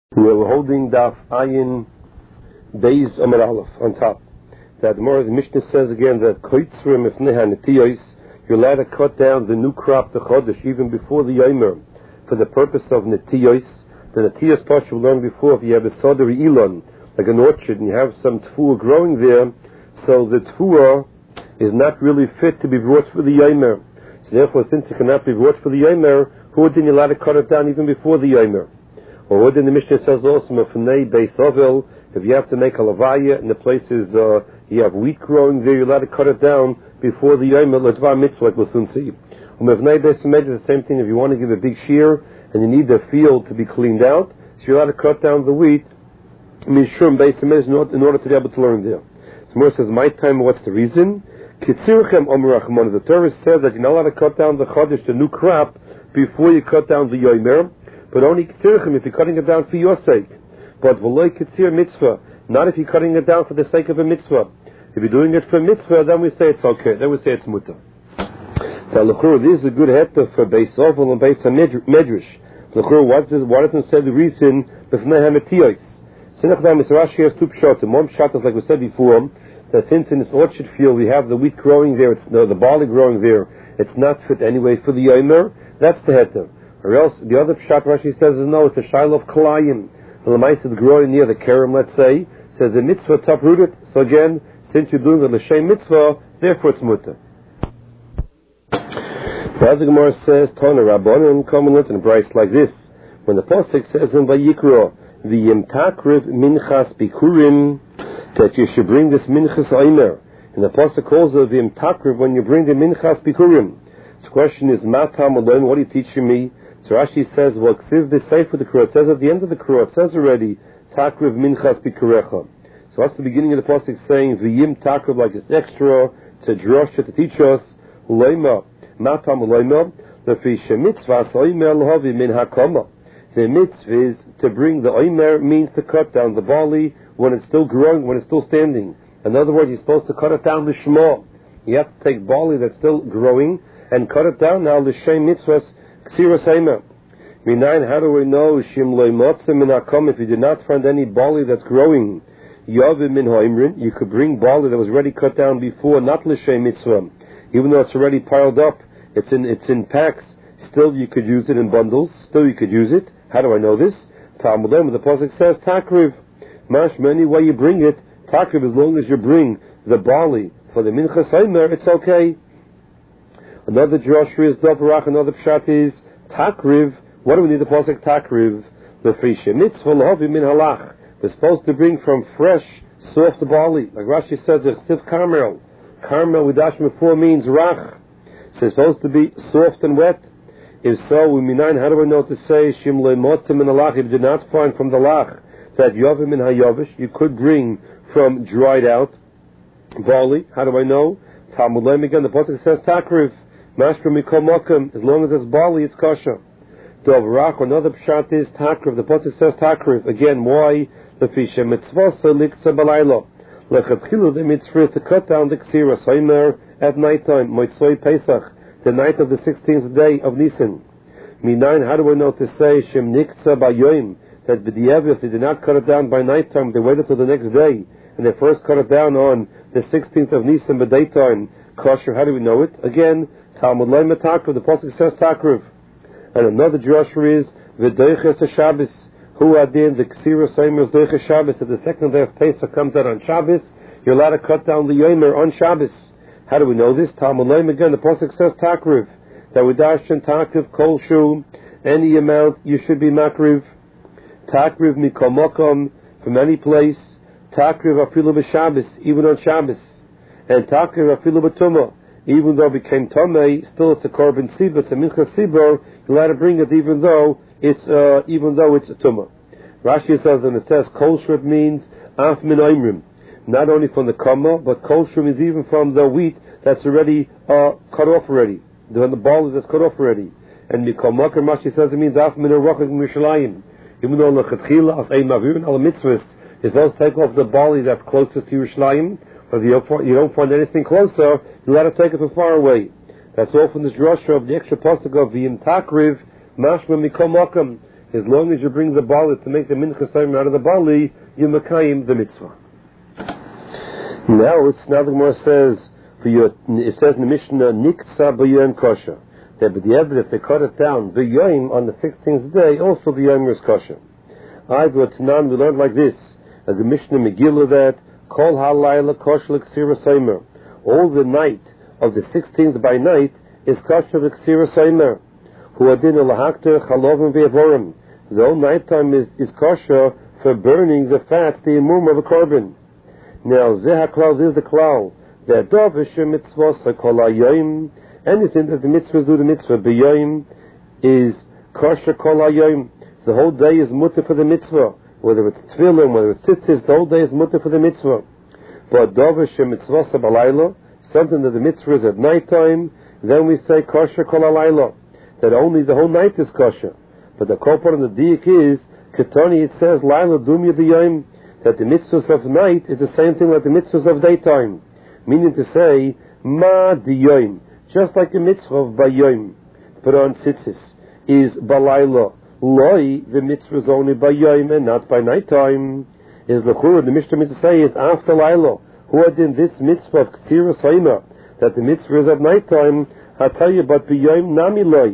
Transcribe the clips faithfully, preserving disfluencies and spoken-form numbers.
We're holding Daf Ayin Beis Amar Aleph on top. That the more the Mishnah says again that Koitzrim if Nehan Netiyos, you're allowed to cut down the new crop, the Chodesh, even before the Yomer, for the purpose of Netiyos. The Netiyos part you learned before, if you have a Sodari Elon, like an orchard, and you have some Tfuah growing there, so the Tfuah is not really fit to be brought for the Yomer. So therefore, since it cannot be brought for the Yomer, who then you're allowed to cut it down even before the Yomer? Or what in the Mishnah says also, if you have to make a lavaya and the place is, uh, you have wheat growing there, you're allowed to cut it down before the Yom L'Dvar Mitzvah, like we'll soon see. The same thing, if you want to give a big shear and you need the field to be cleaned out, so you're allowed to cut down the wheat, Mishum Beis Hamikdash, in order to be able to learn there. So Moshe says, my time, what's the reason? The Torah says that you're not allowed to cut down the Chodesh, the new crop, before you cut down the Yomer, but only Ketzirchem if you're cutting it down for your sake. But V'loi Ketzir Mitzvah, not if you're cutting it down for the sake of a mitzvah. If you're doing it for a mitzvah, then we say it's okay. Then we say it's mutter. So L'chur, this is a good heta for Beis Ovel and Beis HaMedrash. L'chur, what does what doesn't say the reason B'fnei HaMetiyos? Sinach Rashi has two pshatim. One pshat is like we said before, that since in this orchard field we have the wheat growing there, it's, no, the barley growing there, it's not fit anyway for the Yomer. That's the heta. Or else, the other pshat Rashi says is no, it's a shiloh of Kalayim. The Lamais is growing near the Kerem, let's say, says the mitzvah top rooted. So again, since you're doing the L'Shem mitzvah, therefore it's mutter. The other Gemara says, Tana Rabbanon, common in a price like this. When the Pasuk says in Vayikra, the Yimtakriv Minchas Bikurim, that you should bring this Minchas Omer. And the Pasuk calls it the Yimtakriv when you bring the Minchas Bikurim. The question is, Matam alone, what are you teaching me? So Rashi says, well, Ksiv b'Seif for the Kura. It says at the end of the Kura, it says already, Takriv minchas b'Kurecha. So that's the beginning of the pasuk saying, V'yim takriv, like it's extra, to drosha, to teach us, Uleima, matam uleima, lefi shemitzvah oimer l'havi min hakama. The mitzvah is to bring the oimer, means to cut down the barley when it's still growing, when it's still standing. In other words, you're supposed to cut it down the shema. You have to take barley that's still growing and cut it down now, l'shem mitzvahs, Ksiras Eimer. Minayin, how do we know Shim Loi Motzeh Min Hakom, if you did not find any barley that's growing, Yavim Min Ha'imrin, you could bring barley that was already cut down before, not L'Shem Mitzvah. Even though it's already piled up, it's in it's in packs, still you could use it in bundles, still you could use it. How do I know this? Talmudem, the Pasuk says, Takriv. Mashma, any way you bring it, Takriv, as long as you bring the barley for the Minchas Eimer, it's okay. Another drosha is Dovarach, another pshat is Takriv. What do we need the pasuk Takriv? The Frisha Mitzvah L'Havi Min Halach. We're supposed to bring from fresh, soft barley. Like Rashi says, the Chtiv Carmel. Carmel with Dash before means Rach. So it's supposed to be soft and wet. If so, we minayin, how do I know to say Shim Le'motzim Min Halach? If you did not find from the Lach that Yavim Min Hayavish, you could bring from dried out barley. How do I know? Talmud Leim again, the pasuk says Takriv. Mashra mikol mokum, as long as it's barley, it's kosher. Dovrach, another pshat is Takriv. The pasuk says Takriv. Again, why? Lefisha mitzvah seliksa balaylo. Lechatchilu, the mitzvah is to cut down the ksira saimer at nighttime, Motzei Pesach, the night of the sixteenth day of Nisan. Minayin, how do we know to say Shem niksa bayoim, that b'di'ev, if they did not cut it down by nighttime, they waited till the next day, and they first cut it down on the sixteenth of Nisan by daytime, kosher. How do we know it? Again, Talmud Leim Takriv, the pasuk says Takriv. And another drosha is V'doiches Shabbos. Who adin the Ksira Seimer is Doiches Shabbos. If the second day of Pesach comes out on Shabbos, you're allowed to cut down the Yomer on Shabbos. How do we know this? Talmud Leim again, the pasuk says Takriv. That we darshan Takriv Kol Shu, any amount you should be Makriv. Takriv Mikol Mokom, from any place. Takriv Afilu B'Shabbos, even on Shabbos. And Takriv Afilu B'Tumah. Even though it became Tomei, still it's a Korban Sibor, it's a Minchas Sibor, you're allowed to bring it even though it's, uh, even though it's a Tumah. Rashi says, and it says, Kol Shrit means Af Min Oimrim. Not only from the Kama, but Kol Shrit means even from the wheat that's already, uh, cut off already. The, the barley that's cut off already. And Mikol Makar, Rashi says it means Af Min Orachik Mishalayim. Even though Lechatchila, Af Ein Mavir, Al Mitzvahs, it does take off the barley that's closest to Yerushalayim. But if you don't, find, you don't find anything closer, you let it take it from far away. That's all from this drosha of the extra pasuk of V'yim Takriv, Mashma Mikol Makam. As long as you bring the bali to make the minchas oimer out of the bali, you makayim the mitzvah. Now, it's, now the Gemara says, for your, it says in the Mishnah, niksa b'yom kosher. That but the evidence, if they cut it down, the yom on the sixteenth day, also the yom is kosher. I go to Nan, we learned like this, as the Mishnah Megillah that, kol halayla kosher l'ksira soimer. All the night of the sixteenth by night is kosher l'ksira soimer. Hu adin l'hakter chalovim ve'avorim. The whole night time is, is kosher for burning the fats, the imum of a korban. Now, zeh haklal, this is the klal. That dov v'shem mitzvos kol hayoyim. Anything that the mitzvahs do, the mitzvah b'yoyim is kosher kol hayoyim. The whole day is mutter for the mitzvah. Whether it's tefillin, whether it's tzitzis, the whole day is mutter for the mitzvah. But dov v'shem mitzvos b'layla, something that the mitzvah is at night time, then we say kosher kol halayla. That only the whole night is kosher. But the kopar and the diak is, ketani, it says, layla dumya d'yoyim, that the mitzvahs of night is the same thing like the mitzvahs of daytime. Meaning to say, ma d'yoyim, just like the mitzvah of bayoyim, put on tzitzis, is balayla. Loi, the mitzvah is only bayoyim and not by nighttime. Is l'chura, the Mishnah mitzvah say is after layla. Who had in this mitzvah of ksira soima, that the mitzvah is at nighttime, I tell you, but bayoyim nami loi.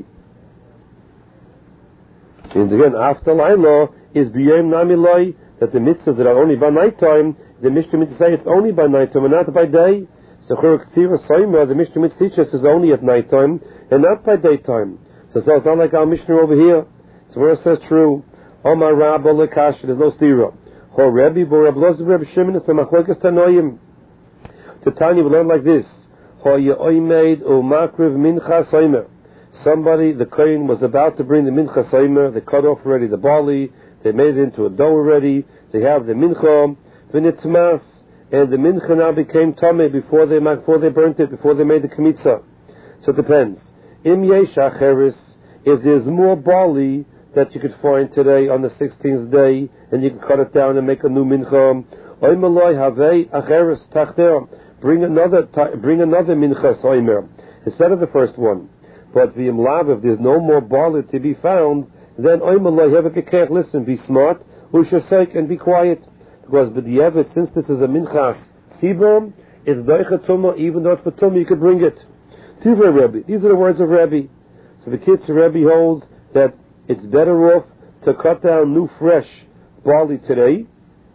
And again, after layla is bayoyim nami loi, that the mitzvahs that are only by nighttime, the Mishnah mitzvah say it's only by nighttime and not by day. So the Mishnah mitzvah teaches is only at nighttime and not by daytime. So, so it's not like our Mishnah over here. So where it says true, Omar Rabba Lekash, there's no stira. Ho Rebbe bo Reb Loz Reb Shimon it's a machlokas tanoim. To Tanya we learn like this. Ho ye'oimed u makriv mincha soimer. Somebody, the kohen was about to bring the mincha soimer. They cut off already the barley. They made it into a dough already. They have the mincha, v'nitzmas, and the mincha now became tameh before they before they burnt it, before they made the kmitza. So it depends. Im yesh acheres, if there's more barley that you could find today on the sixteenth day, and you can cut it down and make a new mincha. Oimaloi havei acheres tachter. Bring another, bring another mincha soimer instead of the first one. But the imlav, if there's no more barley to be found, then oimaloi have a kekech. Listen, be smart, ushasek, and be quiet. Because b'di'evet, since this is a minchas tzibur, it's doicha tumah, even though it's for tumah, you could bring it. Tivra Rebbe, these are the words of Rebbe. So the kids Rebbe holds that it's better off to cut down new fresh barley today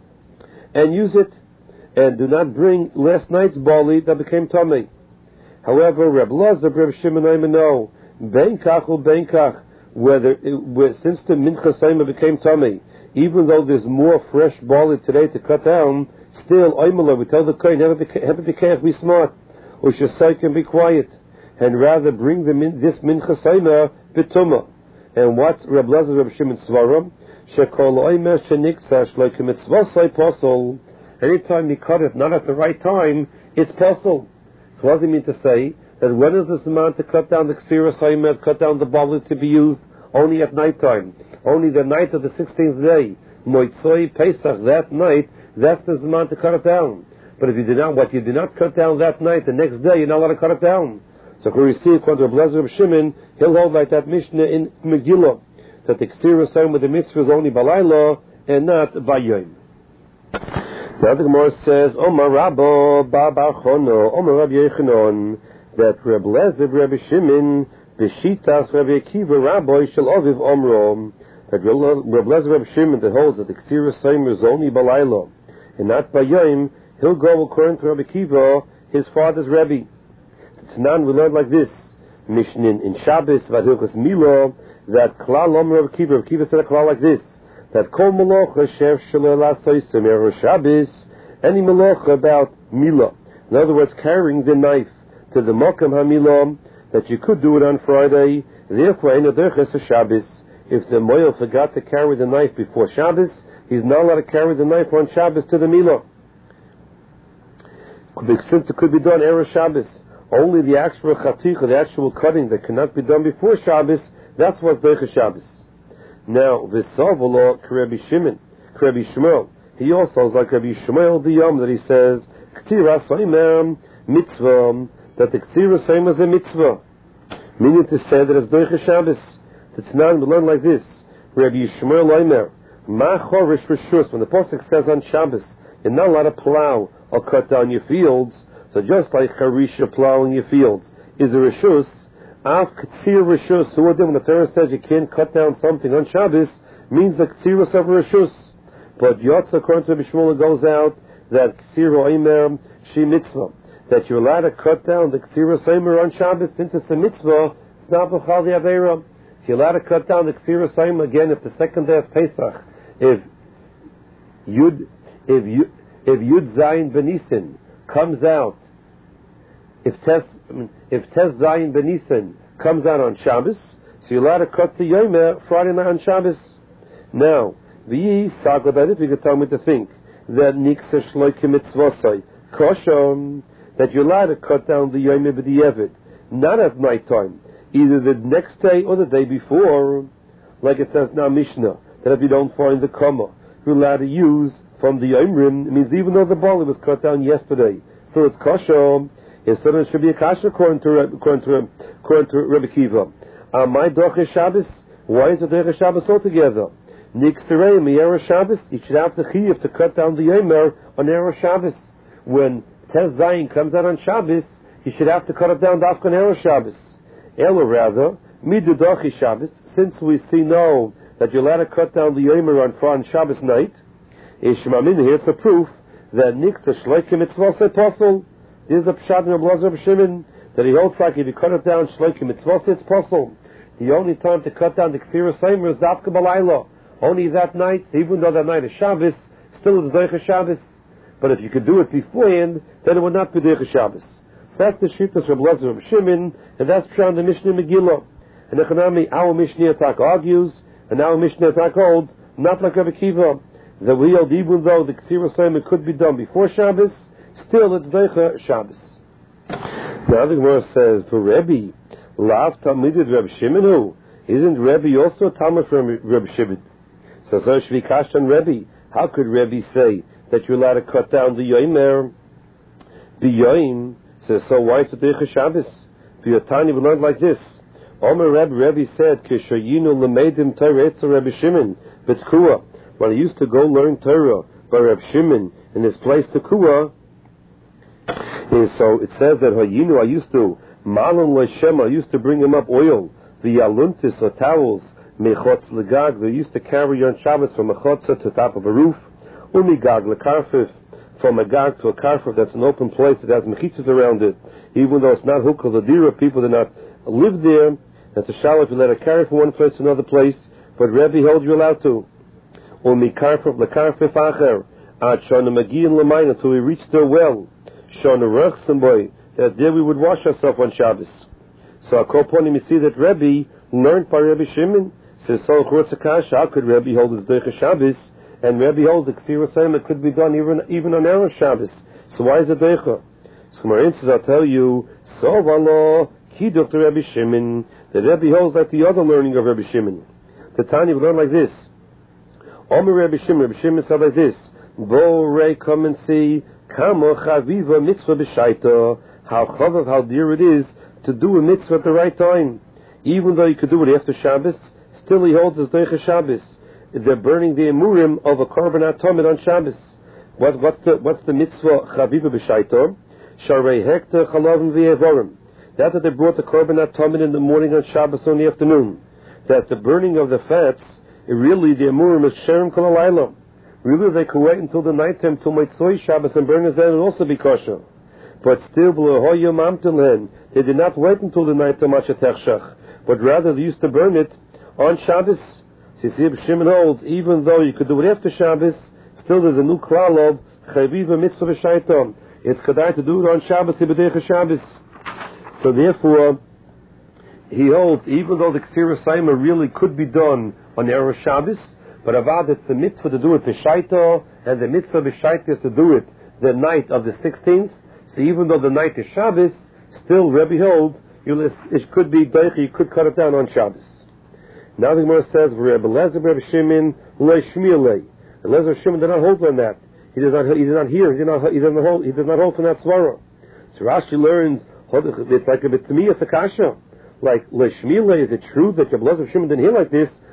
and use it, and do not bring last night's barley that became tummy. However, Reb Lazar, Reb Shimon, I know, benkach or benkach, whether it, since the mincha soimer became tummy, even though there's more fresh barley today to cut down, still, oimala, we tell the kohen, have a be careful, be smart, or shasai can be quiet, and rather bring the min, this mincha soimer bituma. And what's Reb Lazar, Reb Shimon Svaram? Shekol oimer sheniksa shloikim mitzvosai posol. Anytime you cut it not at the right time, it's posol. So what does it mean to say? That when is this amount to cut down the ksira soimer, cut down the barley to be used? Only at night time. Only the night of the sixteenth day, Moitzoi Pesach, that night, that's the amount to cut it down. But if you did not, what you did not cut down that night, the next day, you're not allowed to cut it down. So if we see, according to Reb Lazar of Shimon, he'll hold like that Mishnah in Megillah, that the Ksira sign with the mitzvah is only Balayla and not Bayoim. Now the Gemara says, Omar Rabba Baba Chono, Omar Rabbi Yechanon, that Reb Lazar, Reb Shimon, B'shitas Rabbi Akiva Rabbi Shel Aviv Omro, that Reb Lazar Reb Shimon that holds that the Ksira Soimer is only Balayla and not Bayoim, he'll go according to Rabbi Akiva, his father's Rebbe. Tanan we learned like this, Mishnah in Shabbos, Vadilchas Milo, that Klal Omer Rabbi Akiva, Rabbi Akiva said a Klal like this, that Kol Malocha Shev Shalel Asoysim Erev Shabbos, any Malocha about Mila, in other words, carrying the knife to the Mokam HaMilah, that you could do it on Friday, therefore, in a Shabbos, if the Moel forgot to carry the knife before Shabbos, he's not allowed to carry the knife on Shabbos to the Milah. Since it could be done Erev Shabbos, only the actual chaticha, the actual cutting that cannot be done before Shabbos, that's what's Deicha Shabbos. Now, V'savolo Rabbi Shimon, Rabbi Shmuel, he also is like Rabbi Shmuel the Yom that he says, Ktira Soimer Mitzvah, that the Ksira Soimer is a mitzvah, meaning to say that it's Deicha Shabbos. The Tanan we learn like this, Rabbi Yishmael Omer, Ma Chorish Rishus, when the Pasuk says on Shabbos, you're not allowed to plow or cut down your fields, so just like Charisha plowing your fields is a Rishus, Av Ktsir Rishus, so when the Torah says you can't cut down something on Shabbos, means the Ktsirus of Rishus. But Yotza, according to Rabbi Shmuel, goes out that Ktsir Omer Shi Mitzvah, that you're allowed to cut down the Ktsirus Omer on Shabbos since it's a mitzvah, it's not B'chal the Aveira. If you're allowed to cut down the Ktsirus Omer again, if the second day of Pesach, if Yud, if Yud, if Yud Zayin Benisin comes out, if Tes, if Tes Zayin Benisin comes out on Shabbos, so you're allowed to cut the Yomer Friday night on Shabbos. Now, the Sagla, that if you could tell me to think that Niksa Shloike Mitzvosai, Koshom, that you're allowed to cut down the Yomer B'di'evid, not at night time, either the next day or the day before, like it says now Mishnah, that if you don't find the Kama, you're allowed to use from the Yomrim. It means even though the barley was cut down yesterday, so it's Koshom. It certainly should be a kasha according to according to according to Rebbe Kiva. Uh, my Doche Shabbos, why is it Doche Shabbos altogether? Niksirei Miyera Shabbos, you should have the chiyuv to cut down the Yomer on Erev Shabbos. When Tes Zayin comes out on Shabbos, you should have to cut it down to Afkan Erev Shabbos. Elo rather, Midu Doche Shabbos, since we see now that you're allowed to cut down the Yomer on Friday Shabbos night, Ishmamin, here's the proof that Niksa Shloike Mitzvah Posel. This is a pshat in Rabbi Shimon that he holds like if you cut it down Shloike Mitzvah, it's possible. The only time to cut down the Ktsira Seimer is Dafka Balayla. Only that night, even though that night is Shabbos, still it's Doicha Shabbos. But if you could do it beforehand, then it would not be Doicha Shabbos. So that's the Shittas of Rabbi Shimon, and that's pshat the Mishnah Megillah. And Echanami, our Mishnah Attack argues, and our Mishnah Attack holds, not like Rabbi Kiva, that we hold even though the Ktsira Seimer could be done before Shabbos, still it's Doicha Shabbos. Now the Gemara says, for Rebbe, Lav Talmidid Reb Shimon who? Isn't Rebbe also a Talmud from Reb Shimon? So so should be Kash on Rebbe. How could Rebbe say that you're allowed to cut down the Yomer? The Yoim says, so why is it Doicha Shabbos? The Yotani we learned like this. Omer Rebbe, Rebbe said, Kishayinu Lamedim Torah Etzel Reb Shimon, B'Tkua. When he used to go learn Torah by Reb Shimon in his place Tekua, and so it says that Hayinu, I used to Malon Leshem, I used to bring him up oil, the Yaluntis or towels, Mechotz Legag, they used to carry on Shabbos from a chotza to the top of a roof, Umigag Lekarfif, from a gag to a karfif, that's an open place that has mechitzas around it, even though it's not hukal the dira, people do not live there, that's a shalom if you let it carry from one place to another place, but Rebbe held you allowed to. Umikarfif Lekarfif Acher, Ad Shana Magian Lamain, until we reached their well. Shona Rechsen boy, that there we would wash ourselves on Shabbos. So Akoponim, you see that Rebbe learned by Rebbe Shimon. Says so Chutzakash, how could Rebbe hold his Doicha Shabbos? And Rebbe holds the Ksira Seimer it could be done even even on Erev Shabbos. So why is it Doicha? So Marin says, I'll tell you, so Valo, Kiduk to Rebbe Shimon, the Rebbe holds like the other learning of Rebbe Shimon. The Tanya we learn like this. Omer Rebbe Shimon, Rebbe Shimon said like this, Bo Rei, come and see, Kamo chaviva mitzvah b'shaita, how chavav, how dear it is to do a mitzvah at the right time. Even though you could do it after Shabbos, still he holds his Doicha Shabbos. They're burning the emurim of a korban atomid on Shabbos. What, what's the what's the mitzvah chaviva b'shaita? Sharei hekta chalavim v'yevorim. That's that they brought the korban atomid in the morning on Shabbos or in the afternoon. That the burning of the fats, really the emurim is sherem kol halayla. Really, they could wait until the night time, till Motzei Shabbos, and burn it then, and also be kosher. But still, they did not wait until the night time, but rather they used to burn it on Shabbos. So you see, Shimon holds, even though you could do it after Shabbos, still there's a new klal of chaviva mitzvah b'shaitam. It's kedai to do it on Shabbos, B'Doicha Shabbos. So therefore, he holds, even though the Ksira Seimer really could be done on Erev Shabbos, but avad it's the mitzvah to do it b'shaita, and the mitzvah b'shaita is to do it the night of the sixteenth. So even though the night is Shabbos, still Rebbe holds it could be doicha, you could cut it down on Shabbos. Now the Gemara says, Rebbe Lezer, Rebbe Shimon, leishmielei. And Lezer Shimon did not hold on that. He does not. He does not hear. He does not. He does not hold. He does not hold from that svara. So Rashi learns it's like a bit to me. It's a kasha. Like leishmielei. Is it true that Rebbe Lezer Shimon didn't hear like this?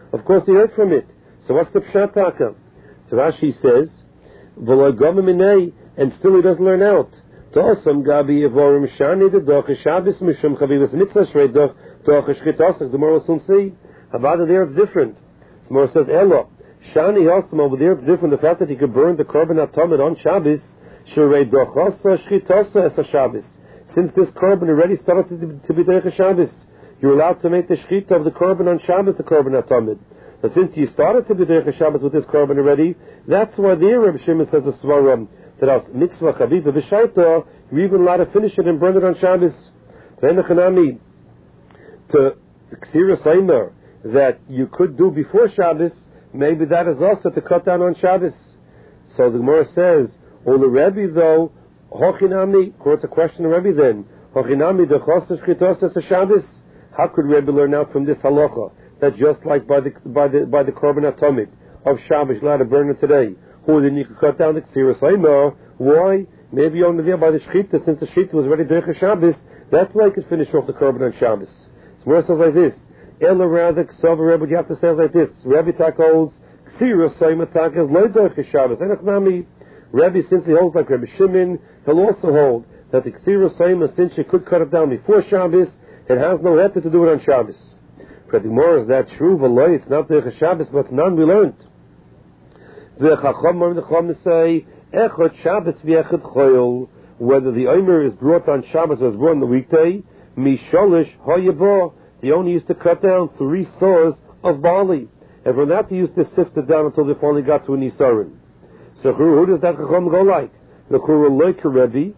Of course he heard from it. So what's the pshat taka? So Rashi says, v'lo gama minei, and still he doesn't learn out. Tosam gabi evorim shani the doch Shabbos mishum chavivas mitzvah shrei doch doch shchitosach. The more will soon see. About there it's different. The more says Elo shani also over there it's different. The fact that he could burn the korban atomid on Shabbos shrei doch shchitosach es Shabbos. Since this korban already started to, to be derech Shabbos, you're allowed to make the shchita of the korban on Shabbos the korban atomid. But since you started to be derech Shabbos with this korban already, that's why there Reb Shimon says the svaram that as mitzvah chaviva b'shaita, you're even allowed to finish it and burn it on Shabbos. V'enachanami, to Ksiras Eimer, that you could do before Shabbos, maybe that is also to cut down on Shabbos. So the Gemara says, or the Rebbe though, hochinami, quotes a question of Rebbe then, hochinami dechosas chitos es Shabbos. How could Rebbe learn out from this halacha that just like by the by the by the korban atomid of Shabbos, you're allowed to burn it today? Who then you could cut down the Ksiras Eimer? Why? Maybe only there by the shchita, since the shchita was already derech Shabbos. That's why you could finish off the korban on Shabbos. So where it says like this, Ela rather Ksav Rebbe, you have to say like this. Rebbe tak holds Ksiras Eimer tak is lo derech Shabbos. Enachnami, Rebbe, since he holds like Rebbe Shimon, he'll also hold that the Ksiras Eimer, since you could cut it down before Shabbos, it has no heter to do it on Shabbos. But the more is that true? V'lo, it's not derech Shabbos, but none we learned. The Chacham the Chacham say Echad Shabbos v'Echad Choyol, whether the Omer is brought on Shabbos or is brought on the weekday. Misholish Hoyabo, they only used to cut down three saws of barley, and from that they used to sift it down until they finally got to an Isarin. So who does that Chacham go like? The Churul Loik Rebbe.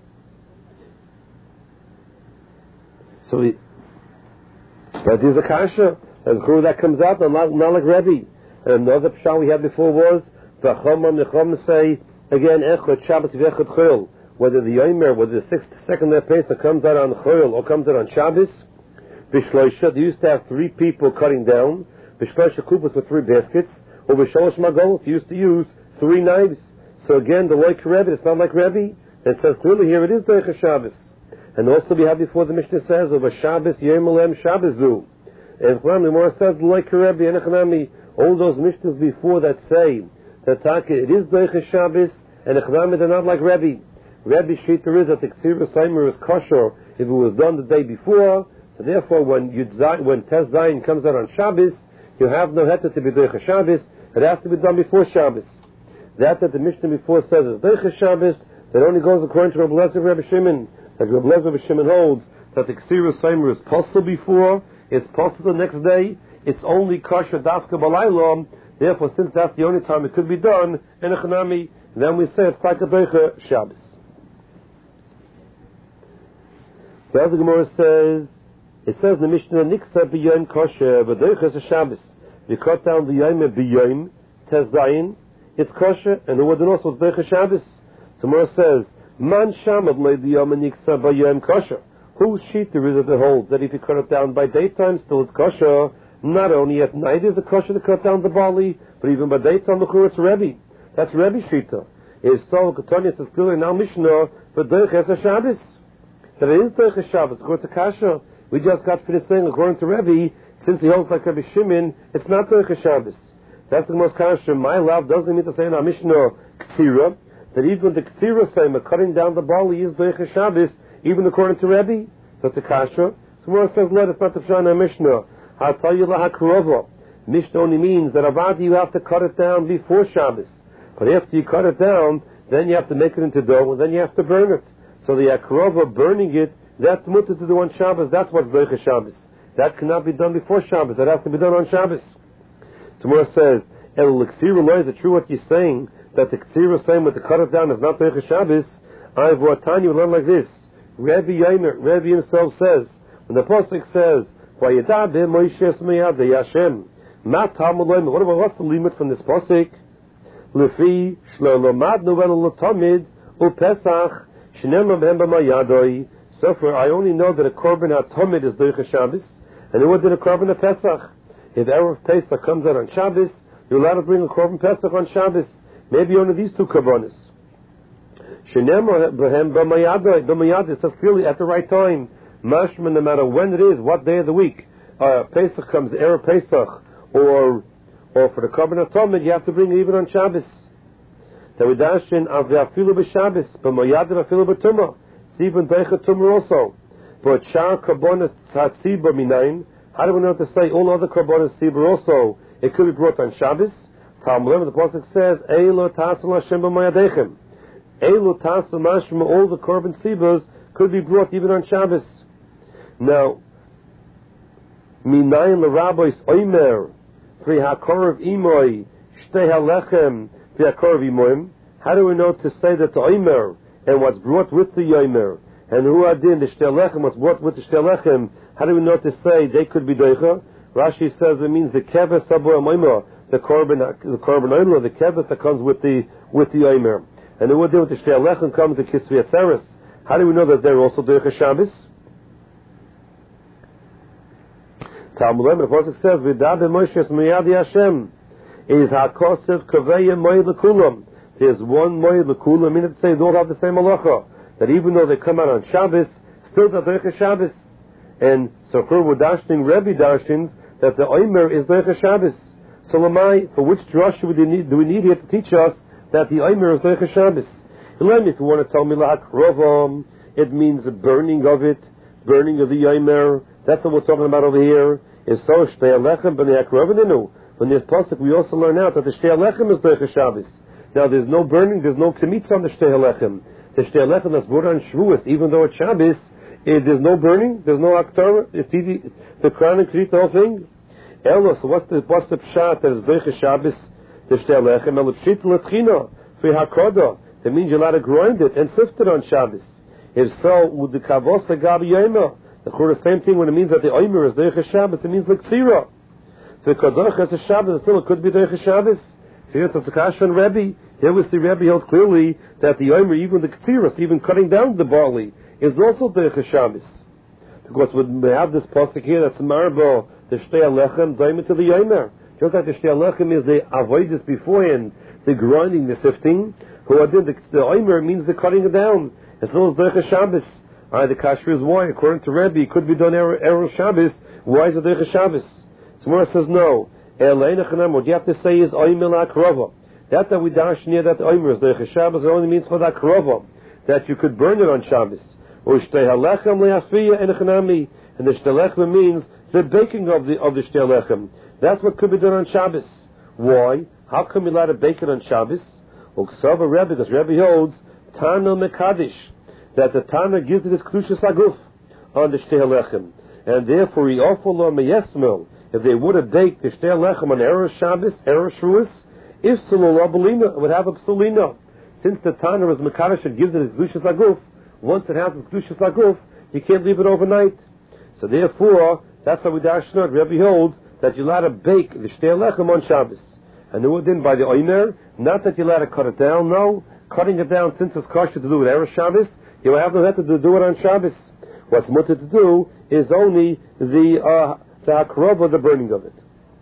So the that is a kasha, and Churul that comes out and not, not like Rebbe. And the other pshat we had before was the Chacham the Chacham say again Echad Shabbos v'Echad Choyol, whether the Omer, whether the sixth second day Pesach comes out on Choyol or comes out on Shabbos. B'shloisha, they used to have three people cutting down. B'shloisha kupas with three baskets. Or b'sholosh magol, they used to use three knives. So again, the like Rebbe, it's not like Rebbe. It says clearly here it is derech Shabbos. And also we have before the Mishnah says of a Shabbos yom alem Shabbos du. And Chlam the more says like Rebbe and Echanami, all those Mishnahs before that say that Taka, it is derech Shabbos, and Echanami they're not like Rebbe. Rebbe Shita is that the Ksiras Eimer is kosher if it was done the day before. So therefore, when Yud when Tez Zayin comes out on Shabbos, you have no heter to be derech Shabbos. It has to be done before Shabbos. That that the Mishnah before says is derech Shabbos, that only goes according to Rabbi Lezer Rabbi Shimon. That Rabbi Lezer Rabbi Shimon holds that the Ksiras Eimer is possible before, it's possible the next day. It's only kosher dafka b'layla. Therefore, since that's the only time it could be done in a chanami, then we say it's like a derech Shabbos. The other Gemara says, it says in the Mishnah, Niksa b'yom kosher, but derech is a Shabbos. You cut down the yom b'yom, Tez Zayin, it's kosher, and the word also is derech Shabbos. The Gemara says, Man shamad le'diyom niksa b'yom kosher. Whose sheet there is it that holds that if you cut it down by daytime, still it's kosher? Not only at night is it kosher to cut down the barley, but even by daytime, look who it's Rebbe. That's Rebbe Shita. It's so, Ketanya says clearly now Mishnah, but derech is a Shabbos. That it is derech Shabbos, according to Kasha. We just got finished saying, according to Rebbe, since he holds like Rebbe Shimon, it's not derech Shabbos. That's the most Kasha. My love doesn't mean to say in our Mishnah, Ksira, that even the Ksira saying, cutting down the barley is derech Shabbos, even according to Rebbe. So it's a Kasha. So Gemara says, let it's not the Pshat in our Mishnah. I'll tell you lahakrova. Mishnah only means that avadi you have to cut it down before Shabbos. But after you cut it down, then you have to make it into dough, and then you have to burn it. So the akrova, burning it, that's mutter to do on Shabbos. That's what's derech Shabbos. That cannot be done before Shabbos. That has to be done on Shabbos. Tomorrow says, El l'ksira lo, is it true what you're saying, that the ksira saying with the cut it down is not derech Shabbos? I've what Tanya learn like this. Rebbe Yomer, Rebbe himself says, when the Pasuk says, what about what's the limit from this pasuk? Lefi shlomadnu v'lo tamid uPesach shnema b'hem b'mayadoi. So for I only know that a korban atomid is derech Shabbos, and what did a korban of Pesach? If erev Pesach comes out on Shabbos, you're allowed to bring a korban Pesach on Shabbos. Maybe only these two korbanos. Shnema b'hem b'mayadoi. B'mayadoi, it says clearly at the right time. Mashman, no matter when it is, what day of the week, uh, Pesach comes, Erev Pesach, or or for the Korban Atonement, you have to bring it even on Shabbos. The Vidashin of the Afilu b'Shabbos, but Moyadim Afilu b'Tumah. It's even Deicha Tumah also. But Shar Korbanos Tzibur Minayin, how do we know to say all other Korbanos Tzibur also, it could be brought on Shabbos? Talmud, the Pasuk says, Eilu Tasul Hashem b'Moyadechem. Eilu Tasul Mashma, all the Korban Tziburs could be brought even on Shabbos. Now, Minayin l'Rabbois Oimer, Pri HaKorov Imoy, Shtei HaLechem, Pri HaKorov Imoyim. How do we know to say that the Oimer, and what's brought with the Yomer, and who adin the Shtei HaLechem, what's brought with the Shtei HaLechem, how do we know to say they could be Deicha? Rashi says it means the Keves Sabu Amoyma, the Korban, the Korban Oimer, the Keves that comes with the, with the Yomer. And who adin with the Shtei HaLechem comes the Kisvi Aseres. How do we know that they're also Deicha Shabbos? Talmud, the Pasuk says, "V'daber Moshe miyadi Hashem is hakosev kaveya moed lekulam." There's one moed lekulam. Meaning to say, they all have the same halacha. That even though they come out on Shabbos, still they're Deicha Shabbos. And so, we're dashing Rebbe darshins that the Omer is Deicha Shabbos. So, Lamai, for which drasha do we need? Do we need here to teach us that the Omer is Deicha Shabbos? Let me, if you want to tell me lahakrovam, it means the burning of it, burning of the Omer. That's what we're talking about over here. Is so Shtei HaLechem b'nei Akrovenu. When there's pasuk, we also learn out that the Shtei HaLechem is Deicha Shabbos. Now there's no burning, there's no kemitza on the Shtei HaLechem. The Shtei HaLechem that's brought on Shavuos, even though it's Shabbos, it, there's no burning, there's no aktar. It's easy, the crown and create the whole thing. Elo, so what's the what's the pshat that is Deicha Shabbos? The Shtei HaLechem elo pshit l'tchina fi hakoda. That means you're allowed to grind it and sift it on Shabbos. If so, would the kavos gabi yomer? The same thing when it means that the Omer is Deicha Shabbos, it means like Sira. The Kadosh has a Shabbos, still it could be Deicha Shabbos. See, it's a Kasha and Rebbe. Here we see Rebbe holds clearly that the Omer, even the Ktsiras, even cutting down the barley, is also Deicha Shabbos. Because when we have this pasuk here, that's Marbo, the Shtei HaLechem, Daimah to the Omer. Just like the Shtei HaLechem is the avoidus beforehand, the grinding, the sifting, who did the, the Omer means the cutting it down. As well as Deicha Shabbos. Alright, the kasher is why, according to Rebbe, it could be done Erev Shabbos. Why is it Deicha Shabbos? Somewhere it says no. What you have to say is Oimel HaKrova. That that we dash near that Oimer is Deicha Shabbos, it only means for that Krova, that you could burn it on Shabbos. Or Shtei HaLechem le'afiyah enechanami. And the Shtei HaLechem means the baking of the of the Shtei HaLechem. That's what could be done on Shabbos. Why? How come you're allowed to bake it on Shabbos? Well, Ksava Rebbe, because Rebbe holds Tana Mekadish, that the Tana gives it its Kedushas Aguf on the Shtei HaLechem. And therefore, he offered lo meyesmel, if they would have baked the Shtei HaLechem on Erev Shabbos, Erev Shavuos, if Sulula Belina, it would have a Psulina. Since the Tana is Mekadosh, it gives it its Kedushas Aguf, once it has its Kedushas Aguf, you can't leave it overnight. So therefore, that's how we dash not. Rebbe holds that you're allowed to bake the Shtei HaLechem on Shabbos. And it then by the Omer, not that you're allowed to cut it down, no. Cutting it down, since it's kosher to do with Erev Shabbos, you have no to do it on Shabbos. What's mutter to do is only the uh, the hakrova, the burning of it.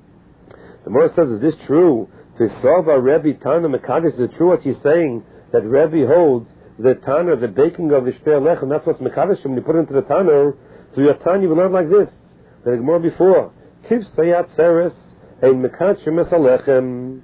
The Gemara says, is this true? Tisava Rebbe Tana Mekadosh, is it true what you're saying, that Rebbe holds the Tana, the baking of the Shtei HaLechem, that's what's Mekadosh, when you put it into the Tana, so your Tana, you will learn like this. The Gemara before, Kiv Sayat Seres, Ein Mekadosh HaLechem,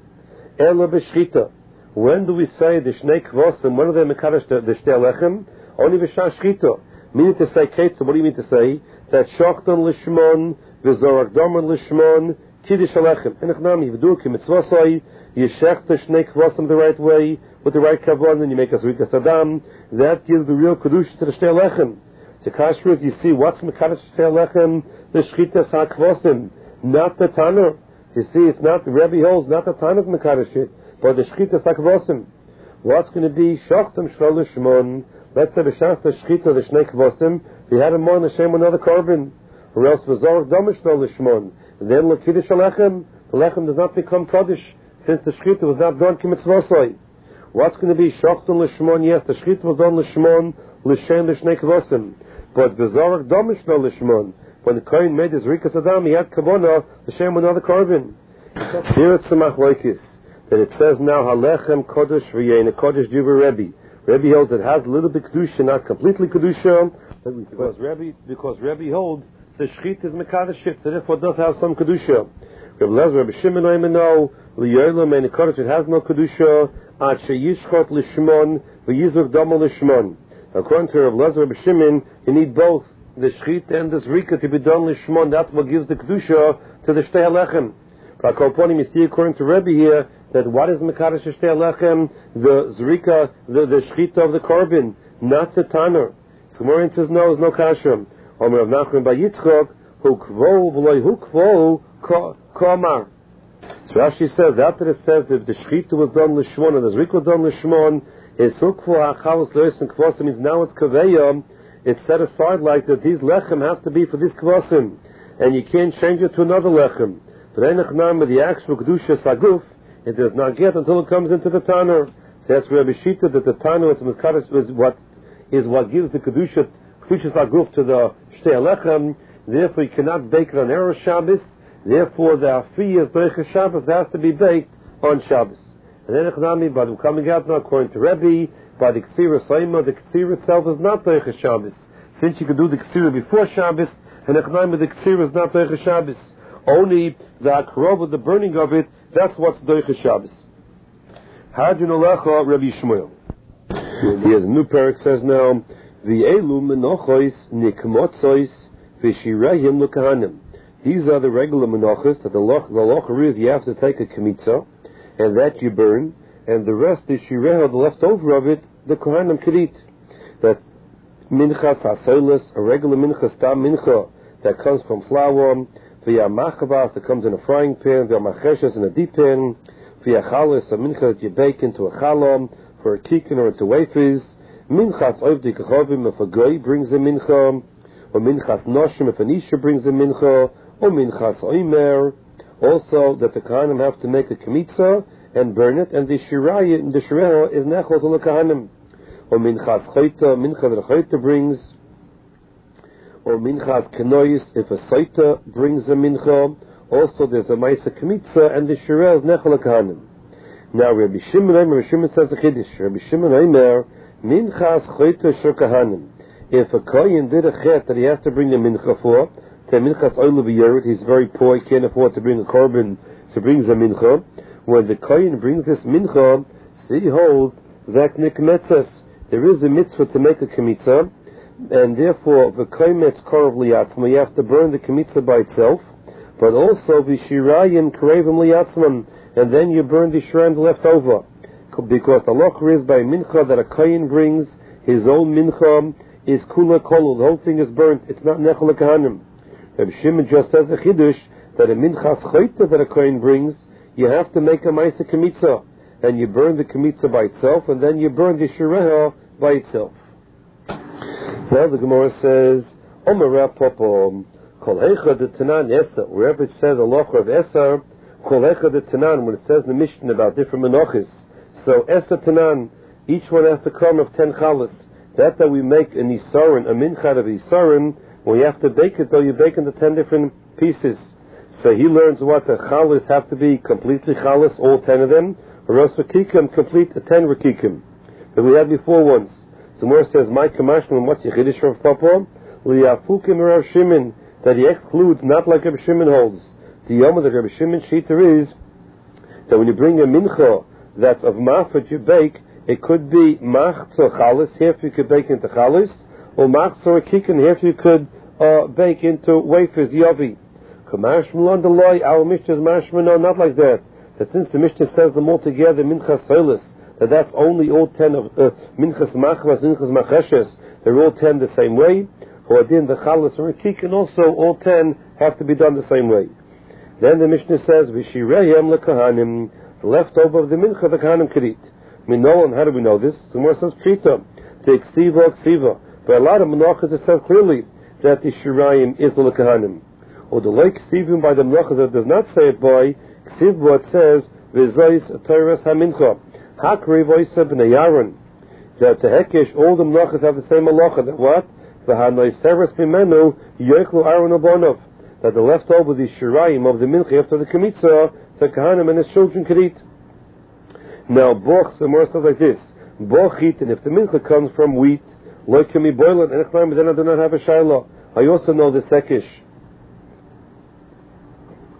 Ela B'Shchita. When do we say the Shnei Kvosim, when are they Mekadosh the Shtei HaLechem? Only B'Shah Shchita. Meaning to say, Kate, so what do you mean to say? That Shochtan Lishmon, V'Zorak Doman Lishmon, Kiddush HaLechem. Enechnami, if you do a Kimitzvosai, you shech the Shnei Kvosim the right way, with the right Kavon, and you make a Zrika Saddam, that gives the real Kedusha to the Shtei HaLechem. The Kasher is, you see, what's Mekadosh Shtei HaLechem? The Shchita HaKvosim, not the Tanner. You see, it's not, the Rebbe holds, not the Tanner Mekadosh it, but the Shchita HaKvosim. What's going to be Shochtam Shol Lishmon? Let's say B'Shas the Shchita, the Shnei Kvosim, we had him more in the Shem another carbon. Or else V'Zorach Domish Shol Lishmon. Then L'Kiddush HaLechem, the Lechem does not become Kaddish, since the Shchita was not done Kimitzvosai. What's going to be Shochtam Lishmon? Yes, the Shchita was done Lishmon, L'Shem the Shnei Kvosim. But V'Zorach Domish Shol Lishmon, when the Kohen made his Rikas Adam, he had Kavona, the Shem another carbon. Here it's Samach Loikis, that it says now Halechem Kodesh V'Yein, a Kodesh Divrei Rebbe. Rebbe holds it has a little bit Kedusha, not completely Kedusha, because Rebbe, because Rebbe holds the Shchit is Mekadosh it, so therefore it does have some Kedusha. Rabbi Lezer, Rabbi Shimon, I know, Liyolam, and it has no Kedusha, Ad Sheyishchot Lishmon, V'yizuk Damo Lishmon. According to Rabbi Lezer, Rabbi Shimon, you need both the Shchit and the Zrika to be done Lishmon. That's what gives the Kedusha to the Shtei HaLechem. But Akoponim, you see according to Rebbe here, that what is Mekadosh Shtei HaLechem? The Zrika, the, the Shchita of the Korban, not the Tanner. So Gemara says no, it's no Kashem. Omer Rav Nachman Bar Yitzchok, Hukvo v'loy hukvo Kamar. So Rashi says, after it says that the Shechita was done Lishmon and the Zrik was done Lishmon, his Hukvo HaChavos Lois and Kvosim means now it's Kaveya, it's set aside like that these Lechem have to be for this Kvosim, and you can't change it to another Lechem. But Einach Nam with the actual Kedusha Saguf, it does not get until it comes into the Tanner. So that's Rabbi Shita that the Tanner is what is what gives the Kedusha Kedusha Saguf to the Shtei HaLechem. Therefore, you cannot bake it on Erev Shabbos. Therefore, the Afi is Doicha Shabbos has to be baked on Shabbos. And then Echnami, but we're coming out now according to Rebbe, by the Ksira Saima, the Ksira itself is not Doicha Shabbos. Since you can do the Ksira before Shabbos, and Echnami, the Ksira is not Doicha Shabbos. Only the Akrov, the burning of it, that's what's Doicha Shabbos. Hadjun Alecha, Rabbi Shmuel. Here the new parak says now, V'elu menochois nikmotzois v'shirayim l'kahanim. These are the regular menachos that the locher is you have to take a kmitza, and that you burn, and the rest is shireha, the leftover of it, the kohanim could eat. That's minchas hasoilis, a regular minchas tam mincha that comes from flour, v'ya machavas that comes in a frying pan, v'ya macheshes in a deep pan, v'ya chalis, a mincha that you bake into a chalom, for a kikin or into wafers, minchas oivdi kachovim, if a goy brings a mincha, or minchas noshim, if an isha brings a mincha, or minchas oimer, also that the Kohanim have to make a kmitza and burn it, and the shirayah, the shirayah is nechol to the Kohanim. Or minchas choyta, mincha that a choyta brings, or minchas kenois, if a soita brings a mincha, also there's a maisa kmitza, and the shirayah is nechol to Kohanim. Now Rabbi Shimon, Rabbi Shimon says a chiddush. Rabbi Shimon oimer, minchas choyta shel Kohanim. If a kohen did a chet that he has to bring the mincha for, minchas oil b'yerit, he's very poor, he can't afford to bring a korban, so he brings a mincha. When the kohen brings this mincha, so he holds that nikmetzes. There is a mitzvah to make a kmitza, and therefore the kohen metz korov liyatzma, you have to burn the kmitza by itself, but also the shirayim krevim liyatzman, and then you burn the shirayim left over, because the locher is by mincha that a kohen brings, his own mincha is kula kolu, the whole thing is burnt, it's not nechol kahanim. Rabbi Shimon just says a chiddush that a minchas choyta that a kohen brings, you have to make a ma'aseh kmitza, and you burn the kmitza by itself, and then you burn the shireha by itself. Now the Gemara says, Omer Rav Papa, Kol Hecha de Tanan Eser, wherever it says a locher of Eser, Kol Hecha de Tanan, when it says in the Mishnah about different menachos, so Eser Tanan, each one has to come of ten chalas. That that we make an isaron, a minchat of isaron, when you have to bake it, though, you bake into ten different pieces. So he learns what the chalas have to be completely chalas, all ten of them, or else rakikim, complete the ten rakikim that we had before once. So Mor says, my kamashman, what's your chiddush of Papa? Liyafukim Rav Shimon, that he excludes, not like Rav Shimon holds. The yom that Rav Shimon shita is that when you bring a mincha that's of mafat you bake, it could be machzor chalas, here you could bake into chalas, or machzor kikin, here you could uh, bake into wafers, yavi. Kamashman loy, our Mishnah is mashman, no, not like that. That since the Mishnah says them all together, minchas solis, that that's only all ten of uh, minchas machmas, minchas macheshes, they're all ten the same way, or then the chalas or kikin also all ten have to be done the same way. Then the Mishnah says, v'shirayim lekahanim, the leftover of the mincha the kahanim could eat. We know, and how do we know this? The more says Prita, the Ksiva, Ksiva. But a lot of menachas it says clearly that the Shirayim is the Lekahanim. Or the like Ksivim by the menachas that does not say it by, Ksiva it says, V'zois Teres HaMincha. Hakri Voisa B'nei Aaron. That the Hekesh, all the menachas have the same halacha. That what? V'hanoi Seres B'menu, Yochlu Aaron Obonov. That the leftover, the Shirayim of the Mincha after the Kemitza, the Kahanim and his children could eat. Now, boch, the more says like this: bochit, and if the mincha comes from wheat, like can be boiled, and then I do not have a shaila. I also know the sekish.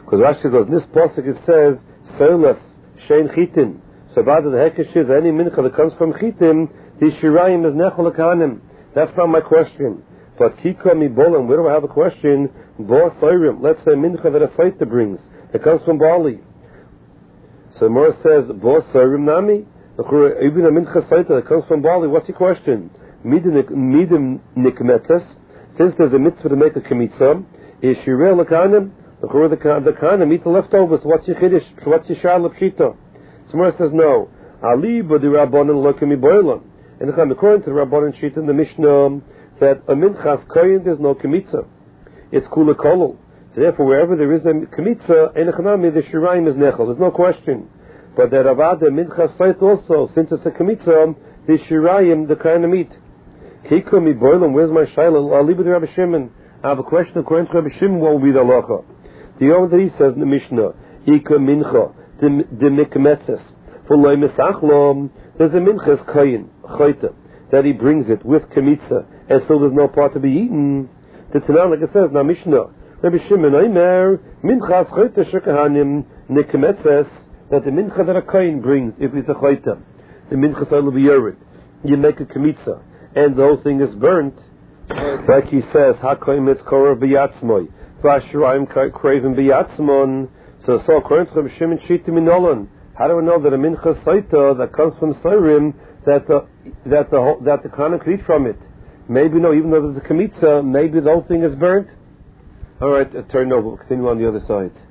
Because Rashi goes, in this pasuk it says, Solas, Shein Chitin. So about the Hekesh is any mincha that comes from Chitim, the Shirayim is Nechol Kahanim. That's not my question. But Kika Mi Bolam, where do I have a question? Bo Soirim, let's say mincha that a Saita brings, that comes from Bali. So Mora says, Bo Soirim Nami, even a mincha Saita that comes from Bali, what's your question? Midim Nikmetas, since there's a mitzvah to make a Kemitza, is Shirei Lakanim, the Kahanim eat the leftovers, what's your Chiddush, what's your Shar L'Pshita? So Mora says, no. Ali B'di Rabbanan Lokami Boilam. And according to the Rabbanan Shita in the Mishnah, that a minchas koyin there's no kemitza. It's kula kolol. So therefore, wherever there is a kemitza, in echanami the shirayim is nechol. There's no question. But that avad the minchas site also, since it's a kemitza, the shirayim the kind of meat. Kiko mi boilam. Where's my shaila? I'll leave it to Rabbi Shimon. I have a question according to Rabbi Shimon. What will be the halacha? The only that he says in the Mishnah, Ika mincha the mikmetzes for loy misachlom. There's a minchas koyin chayta that he brings it with kemitza, and still there's no part to be eaten. The Tanakh, like it says, now Mishnah, Rabbi Shimon Omer, minchas chayta shekahanim nikmetzes, that the mincha that a kohen brings, if it's a chayta, the minchas will be yored. You make a kemitza, and the whole thing is burnt. Like he says, hakoyim etzkorah biyatzmoy, v'ashurayim kraven biyatzmon. So, so according to Rabbi Shimon Shita Minolan, how do we know that a mincha saita that comes from Sairim, that the that the whole, that the Kohanim could eat from it? Maybe no, even though there's a kemitza, maybe the whole thing is burnt. All right, uh, turn over. We'll continue on the other side.